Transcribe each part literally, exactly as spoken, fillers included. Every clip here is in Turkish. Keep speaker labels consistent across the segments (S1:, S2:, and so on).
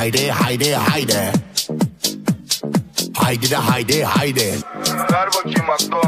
S1: Haydi haydi haydi. Haydi de haydi haydi.
S2: Ver bakayım aklo.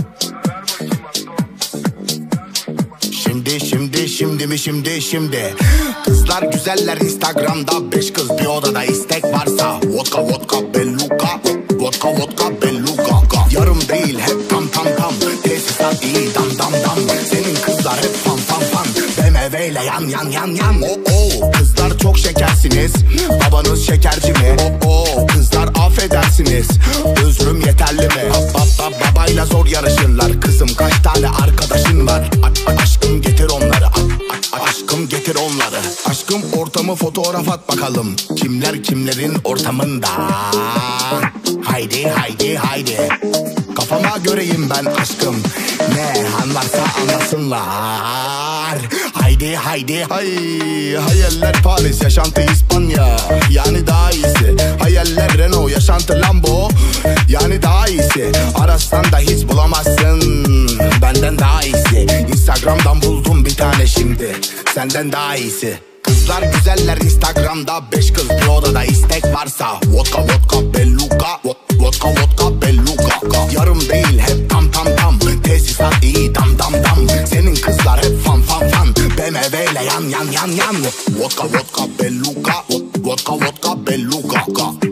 S1: Şimdi şimdi şimdi mi şimdi şimdi. Kızlar güzeller Instagram'da, beş kız bir odada, istek varsa vodka vodka belluka, vodka vodka belluka. Yarım değil hep tam tam tam, tesisat iyi dam dam dam. Senin kızlar hep fan fan fan, B M W ile yan yan yan yan. Oh oh, kızlar çok şekersiniz, babanız şekerci mi? Oh oh, kızlar affedersiniz, özrüm yeterli mi? Ba, ba, babayla zor yarışırlar, kızım kaç tane arkadaşın var? A, a, aşkım getir onları, a, a, aşkım getir onları. Aşkım ortamı fotoğraf at bakalım, kimler kimlerin ortamında. Haydi haydi haydi. Kafama göreyim ben aşkım, ne anlarsa anlasınlar. Haydi haydi hay. Hayaller Paris, yaşantı İspanya, yani daha iyisi. Hayaller Renault, yaşantı Lambo, yani daha iyisi. Arasan da hiç bulamazsın benden daha iyisi. Instagram'dan buldum bir tane şimdi, senden daha iyisi. Kızlar güzeller Instagram'da, beş kız bir odada, istek varsa vodka vodka belluka, vodka vodka belluka. Yarım değil hep tam tam tam, tesisat iyi dam dam dam. Senin kızlar hep fan fan fan, B M W ile yan yan yan yan. Vodka vodka belluka, vodka vodka belluka.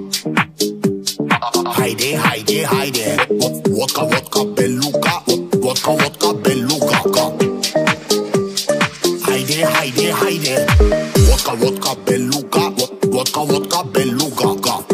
S1: Haydi haydi haydi. Vodka vodka belluka, vodka vodka belluka. Haydi haydi haydi. Vodka vodka belluka, vodka vodka belluka.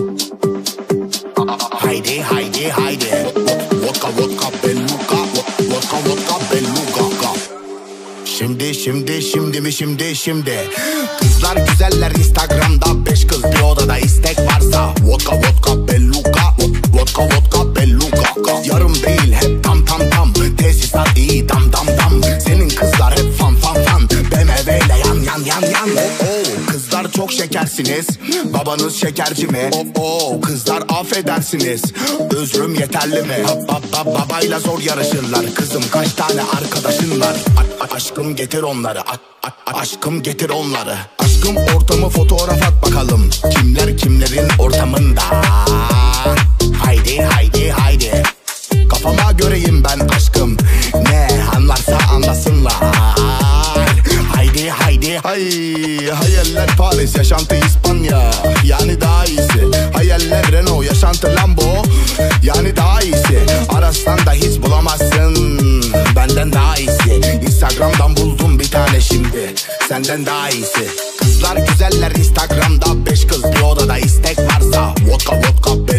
S1: Haydi haydi haydi. Vodka vodka belluka, vodka vodka belluka. Şimdi şimdi şimdi mi şimdi şimdi. Kızlar güzeller Instagram'da, beş kız bir odada, istek varsa vodka vodka belluka, vodka vodka belluka. Yarım değil hep tam tam tam, tesisat iyi dam dam dam. Senin kızlar hep fan fan fan, B M W ile yan yan yan yan. Oh oh, kızlar çok şekersiniz, babanız şekerci mi? Oh oh, kızlar affedersiniz, özrüm yeterli mi? Ba, ba, babayla zor yarışırlar, kızım kaç tane arkadaşın var? A, a, aşkım getir onları, a, a, aşkım getir onları. Aşkım ortamı fotoğraf at bakalım, kimler kimlerin ortamında. Haydi haydi haydi. Kafama göreyim ben aşkım, ne anlarsa anlasınlar. Haydi haydi hay. Hayaller Paris, yaşantı İspanya, yani daha iyisi. Hayaller Renault, yaşantı Lambo, yani daha iyisi. Arasan da hiç bulamazsın benden daha iyisi. Instagram'dan buldum bir tane şimdi, senden daha iyisi. Kızlar güzeller Instagram'da, beş kız bir odada, istek varsa vodka vodka